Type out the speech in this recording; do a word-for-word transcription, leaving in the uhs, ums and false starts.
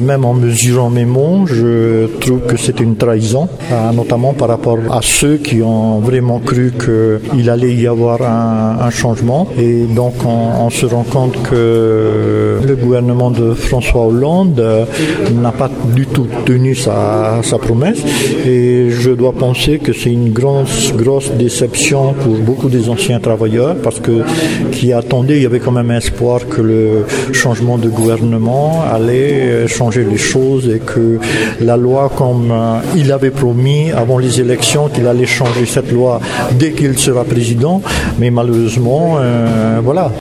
même en mesurant mes mots, je trouve que c'est une trahison, notamment par rapport à ceux qui ont vraiment cru qu'il allait y avoir un, un changement. Et donc on, on se rend compte que le gouvernement de François Hollande n'a pas du tout tenu sa, sa promesse. Et je dois penser que c'est une grosse, grosse déception pour beaucoup des anciens travailleurs, parce que qui attendaient, il y avait quand même espoir que le changement de gouvernement allait changer les choses et que la loi, comme il avait promis avant les élections, qu'il allait changer cette loi dès qu'il sera président, mais malheureusement, euh, voilà.